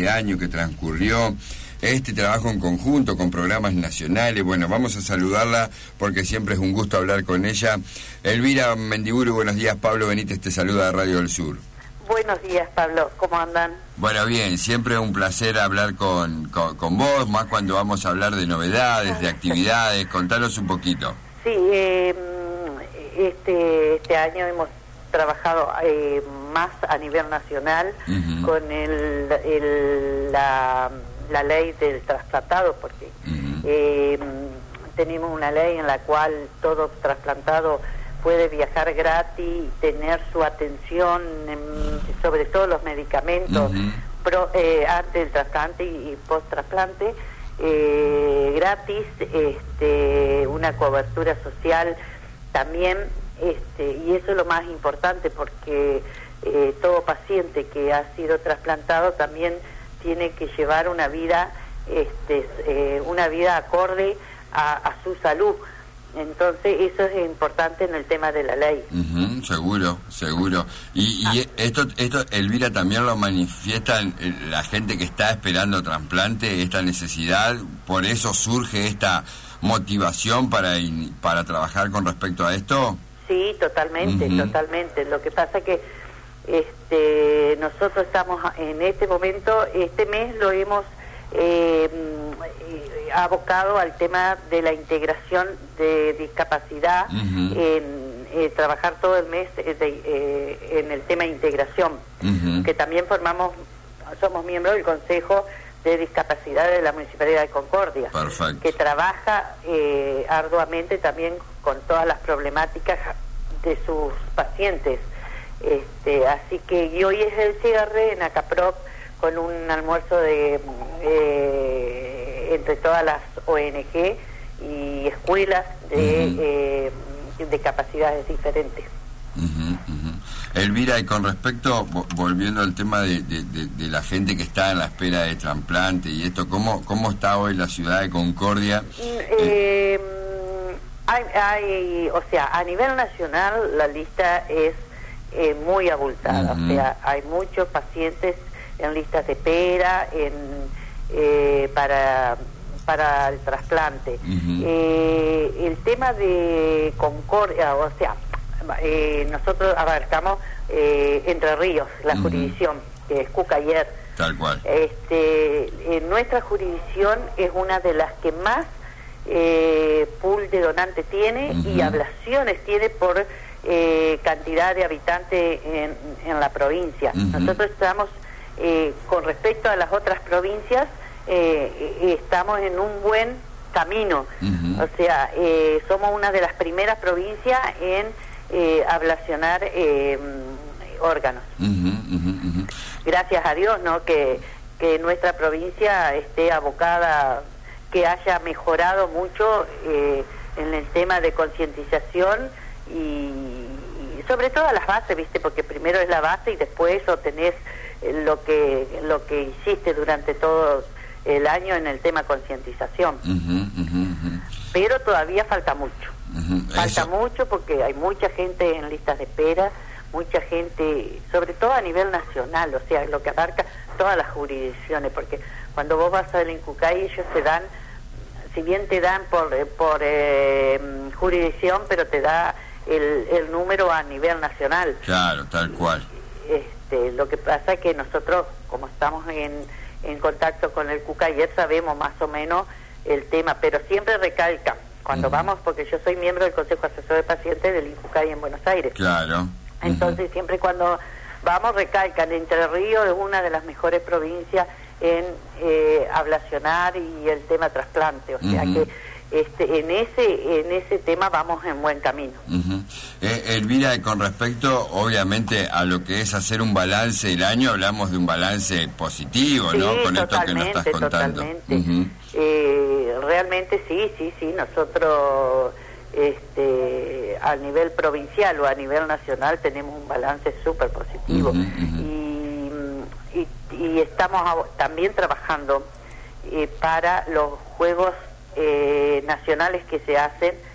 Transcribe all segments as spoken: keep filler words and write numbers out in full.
este año que transcurrió, este trabajo en conjunto con programas nacionales. Bueno, vamos a saludarla porque siempre es un gusto hablar con ella. Elvira Mendiburu, buenos días. Pablo Benítez te saluda de Radio del Sur. Buenos días, Pablo. ¿Cómo andan? Bueno, bien, siempre un placer hablar con, con, con vos, más cuando vamos a hablar de novedades, de actividades. Contanos un poquito. Sí, eh, este, este año hemos trabajado eh, más a nivel nacional uh-huh. con el, el, la, la ley del trasplantado, porque uh-huh. eh, tenemos una ley en la cual todo trasplantado puede viajar gratis, tener su atención, en, sobre todo los medicamentos uh-huh. pro, eh, antes del trasplante y, y post-trasplante, eh, gratis, este, una cobertura social también, este, y eso es lo más importante porque eh, todo paciente que ha sido trasplantado también tiene que llevar una vida, este, eh, una vida acorde a, a su salud. Entonces eso es importante en el tema de la ley. Uh-huh, seguro, seguro. Y, y ah. esto, esto, Elvira, también lo manifiesta la gente que está esperando trasplante, esta necesidad, por eso surge esta motivación para, para trabajar con respecto a esto. Sí, totalmente, uh-huh. totalmente. Lo que pasa que este, nosotros estamos en este momento, este mes lo hemos eh, abocado al tema de la integración de discapacidad, uh-huh. en eh, trabajar todo el mes de, eh, en el tema de integración, uh-huh. que también formamos, somos miembros del Consejo de Discapacidad de la Municipalidad de Concordia. Perfecto. Que trabaja eh, arduamente también con todas las problemáticas de sus pacientes. Este, así que y hoy es el cierre en ACAPROC con un almuerzo de eh, entre todas las O N G y escuelas de, uh-huh. eh, de capacidades diferentes. Uh-huh, uh-huh. Elvira, y con respecto, volviendo al tema de, de, de, de la gente que está en la espera de trasplante y esto, ¿cómo, cómo está hoy la ciudad de Concordia? Eh, eh, hay, hay, o sea, a nivel nacional la lista es eh, muy abultada, uh-huh. o sea, hay muchos pacientes en listas de espera, en eh, para para el trasplante. Uh-huh. Eh, el tema de Concordia, o sea, eh, nosotros abarcamos eh, Entre Ríos, la uh-huh. jurisdicción, que es Cucayer. Tal cual. Este, en nuestra jurisdicción es una de las que más eh, pool de donantes tiene uh-huh. y ablaciones tiene por eh, cantidad de habitantes en, en la provincia. Uh-huh. Nosotros estamos, eh, con respecto a las otras provincias, Eh, estamos en un buen camino, uh-huh. o sea, eh, somos una de las primeras provincias en eh, ablacionar eh, órganos. Uh-huh, uh-huh, uh-huh. Gracias a Dios, ¿no? Que, que nuestra provincia esté abocada, que haya mejorado mucho eh, en el tema de concientización y, y sobre todo a las bases, ¿viste? Porque primero es la base y después obtenés lo que, lo que hiciste durante todo el año en el tema concientización. Uh-huh, uh-huh, uh-huh. Pero todavía falta mucho. Uh-huh. Falta Eso. mucho porque hay mucha gente en listas de espera, mucha gente, sobre todo a nivel nacional, o sea, lo que abarca todas las jurisdicciones, porque cuando vos vas al INCUCAI ellos te dan, si bien te dan por, por eh, jurisdicción, pero te da el, el número a nivel nacional. Claro, tal cual. Este, lo que pasa es que nosotros, como estamos en en contacto con el Cucayer, sabemos más o menos el tema, pero siempre recalca, cuando uh-huh. vamos, porque yo soy miembro del Consejo Asesor de Pacientes del INCUCAI en Buenos Aires. Claro. Entonces, uh-huh. siempre cuando vamos, recalcan, Entre Ríos es una de las mejores provincias en eh, ablacionar y el tema trasplante, o sea uh-huh. que este, en ese en ese tema vamos en buen camino. Uh-huh. eh, Elvira, con respecto obviamente a lo que es hacer un balance del año, hablamos de un balance positivo, sí, ¿no? Con esto que nos estás contando. Totalmente. Uh-huh. eh, realmente sí, sí, sí, nosotros este, a nivel provincial o a nivel nacional tenemos un balance súper positivo. Uh-huh, uh-huh. Y, y, y estamos también trabajando eh, para los Juegos Eh, nacionales que se hacen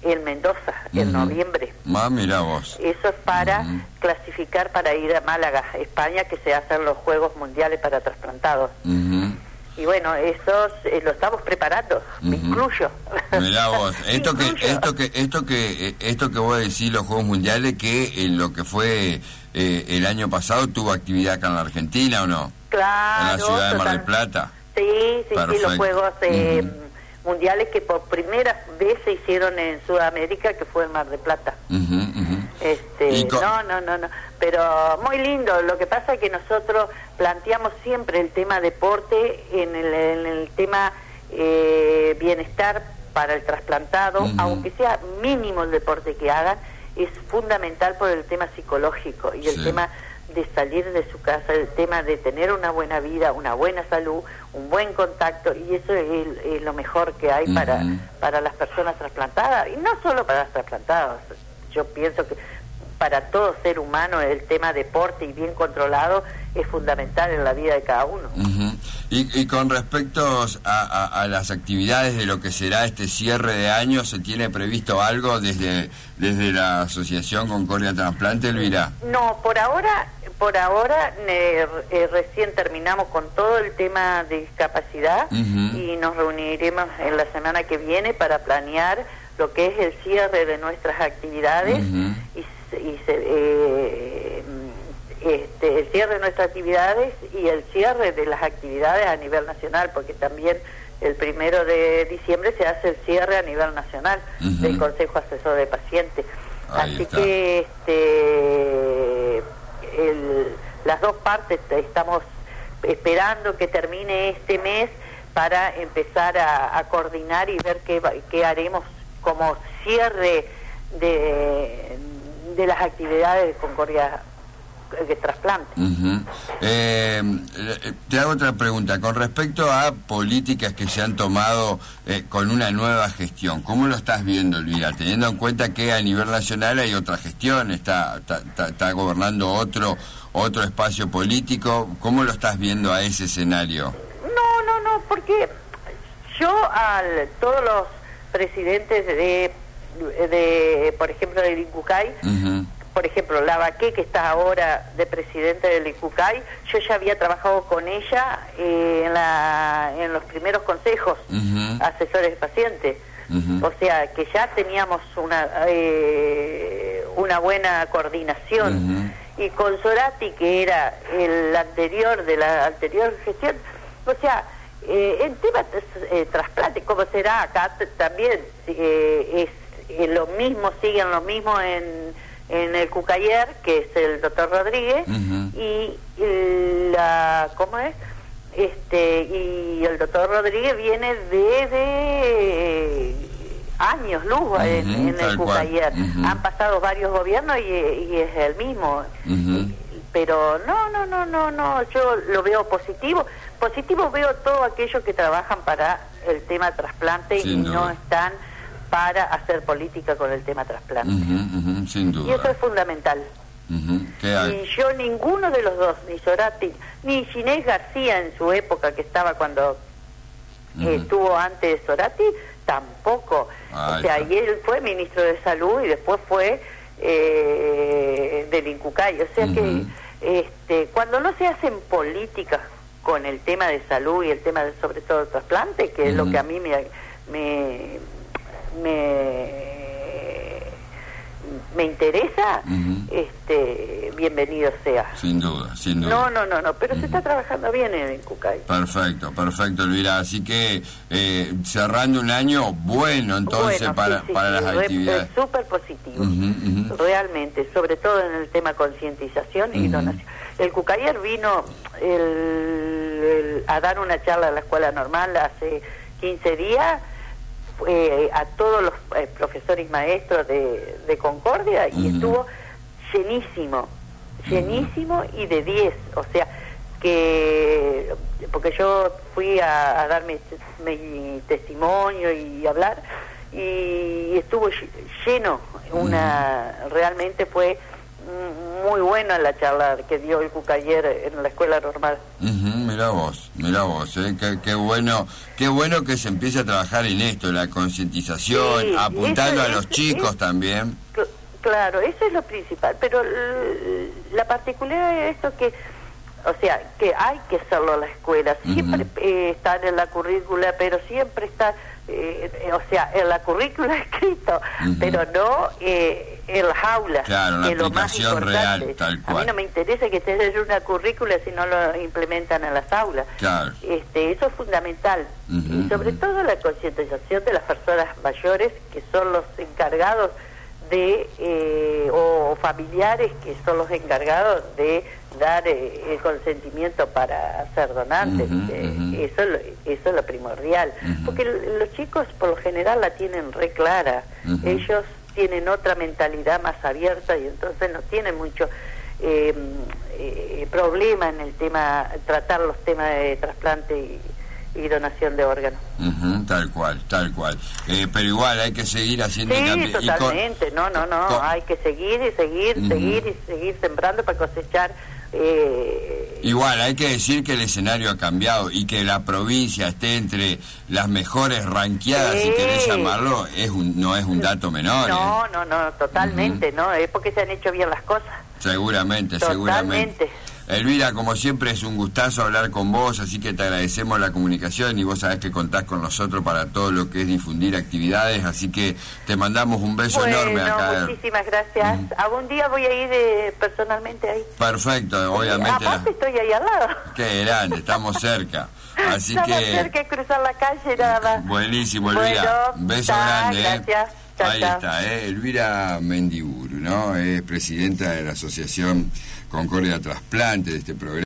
en Mendoza, en uh-huh. noviembre. Ah, mira vos. Eso es para uh-huh. clasificar para ir a Málaga, España, que se hacen los Juegos Mundiales para trasplantados. Uh-huh. Y bueno, eso eh, lo estamos preparando, uh-huh. me incluyo. Mirá vos, esto que esto que esto que esto que vos decís, los Juegos Mundiales, que en lo que fue eh, el año pasado tuvo actividad acá en la Argentina, ¿o no? Claro. En la ciudad de Mar del total. Plata. Sí, sí, Perfecto. sí, los Juegos eh, uh-huh. Mundiales que por primera vez se hicieron en Sudamérica, que fue en Mar del Plata. Uh-huh, uh-huh. Este, con... no, no, no, no, pero muy lindo. Lo que pasa es que nosotros planteamos siempre el tema deporte en el, en el tema eh, bienestar para el trasplantado, uh-huh. aunque sea mínimo el deporte que hagan, es fundamental por el tema psicológico y el sí. tema de salir de su casa, el tema de tener una buena vida, una buena salud, un buen contacto, y eso es, es lo mejor que hay uh-huh. para para las personas trasplantadas, y no solo para las trasplantadas. Yo pienso que para todo ser humano el tema deporte y bien controlado es fundamental en la vida de cada uno. Uh-huh. y, y con respecto a, a, a las actividades de lo que será este cierre de año, ¿se tiene previsto algo desde desde la Asociación Concordia Trasplante, Elvira? No, por ahora, por ahora eh, eh, recién terminamos con todo el tema de discapacidad uh-huh. y nos reuniremos en la semana que viene para planear lo que es el cierre de nuestras actividades uh-huh. y, y se, eh, este, el cierre de nuestras actividades y el cierre de las actividades a nivel nacional, porque también el primero de diciembre se hace el cierre a nivel nacional uh-huh. del Consejo Asesor de Pacientes. Ahí Así está. que este, el, las dos partes estamos esperando que termine este mes para empezar a, a coordinar y ver qué, qué haremos como cierre de, de las actividades de Concordia de trasplante. Uh-huh. eh, te hago otra pregunta con respecto a políticas que se han tomado eh, con una nueva gestión. ¿Cómo lo estás viendo, Elvira? Teniendo en cuenta que a nivel nacional hay otra gestión, está, está, está, está gobernando otro otro espacio político. ¿Cómo lo estás viendo a ese escenario? No, no, no, porque yo a todos los presidentes de, de por ejemplo, del Incucay, uh-huh. por ejemplo, Lavaqué, que está ahora de presidente del Incucay, yo ya había trabajado con ella eh, en, la, en los primeros consejos uh-huh. asesores de pacientes. Uh-huh. O sea, que ya teníamos una eh, una buena coordinación. Uh-huh. Y con Sorati, que era el anterior de la anterior gestión, o sea, eh, en tema de eh, trasplante, como será acá t- también, eh, es eh, lo mismo, siguen lo mismo en en el Cucayer, que es el doctor Rodríguez, uh-huh. y, y la, ¿cómo es? Este, y el doctor Rodríguez viene desde años luz uh-huh, en, en el Cucayer. Uh-huh. Han pasado varios gobiernos y, y es el mismo. Uh-huh. Y, pero no, no, no, no, no, yo lo veo positivo. Positivo veo todos aquellos que trabajan para el tema trasplante Sin y duda. no están para hacer política con el tema trasplante. Uh-huh, uh-huh, sin duda. Y eso es fundamental. Uh-huh. ¿Qué hay? Y yo ninguno de los dos, ni Sorati, ni Ginés García en su época, que estaba cuando uh-huh. eh, estuvo antes de Sorati, tampoco. Ay, o sea, y él fue ministro de Salud y después fue eh, del Incucay. O sea uh-huh. que este, cuando no se hacen políticas con el tema de salud y el tema de, sobre todo el trasplante, que uh-huh. es lo que a mí me... me me me interesa, uh-huh. este bienvenido sea. Sin duda, sin duda. No, no, no, no, pero uh-huh. se está trabajando bien en el Cucay. Perfecto, perfecto, Elvira. Así que eh, cerrando un año bueno, entonces, bueno, para, sí, sí, para sí, las re, actividades. Es súper positivo, uh-huh, uh-huh. realmente, sobre todo en el tema concientización uh-huh. y donación. El Cucayer vino el, el, a dar una charla a la escuela normal hace quince días, Eh, a todos los eh, profesores y maestros de, de Concordia y uh-huh. estuvo llenísimo, llenísimo uh-huh. y de diez, o sea, que porque yo fui a, a dar mi, mi testimonio y hablar y estuvo lleno, una uh-huh. realmente fue muy buena la charla que dio el Cuca ayer en la escuela normal. Uh-huh, mirá vos, mirá vos, ¿eh? qué, qué bueno, qué bueno que se empiece a trabajar en esto, la concientización, sí, apuntando eso, a los es, chicos es, también. Cl- claro, eso es lo principal, pero l- la particularidad de esto que, o sea, que hay que hacerlo en la escuela, siempre uh-huh. eh, están en la currícula, pero siempre está, eh, eh, o sea, en la currícula escrito, uh-huh. pero no eh, en las aulas. Claro, una que aplicación lo más real, tal cual. A mí no me interesa que esté en una currícula si no lo implementan en las aulas. Claro. Este, eso es fundamental. Uh-huh, y sobre uh-huh. todo la concientización de las personas mayores, que son los encargados de eh, o familiares que son los encargados de dar eh, el consentimiento para ser donantes. Uh-huh, eh, uh-huh. Eso, es lo, eso es lo primordial, uh-huh. porque l- los chicos por lo general la tienen re clara. Uh-huh. Ellos tienen otra mentalidad más abierta y entonces no tienen mucho eh, eh, problema en el tema, tratar los temas de trasplante y y donación de órganos. Uh-huh, tal cual, tal cual. Eh, pero igual hay que seguir haciendo... Sí, cambio. totalmente. Con, no, no, no. Con, hay que seguir y seguir, uh-huh. seguir y seguir sembrando para cosechar. Eh, igual hay que decir que el escenario ha cambiado y que la provincia esté entre las mejores ranqueadas, sí. si querés llamarlo, es un, no es un dato menor. No, ¿eh? no, no, totalmente, uh-huh. no. Es porque se han hecho bien las cosas. Seguramente, totalmente. seguramente. Elvira, como siempre es un gustazo hablar con vos, así que te agradecemos la comunicación y vos sabés que contás con nosotros para todo lo que es difundir actividades, así que te mandamos un beso bueno, enorme acá. Muchísimas gracias. Mm. Algún día voy a ir eh, personalmente ahí. Perfecto, obviamente. Aparte la... estoy ahí al lado. Qué grande, estamos cerca. Así estamos que... cerca de cruzar la calle nada más. Buenísimo, Elvira. Bueno, beso ta, grande. Gracias. Eh. Chao, ahí chao. está, eh. Elvira Mendiburu, ¿no? Es presidenta de la Asociación Concordia Trasplante de este programa.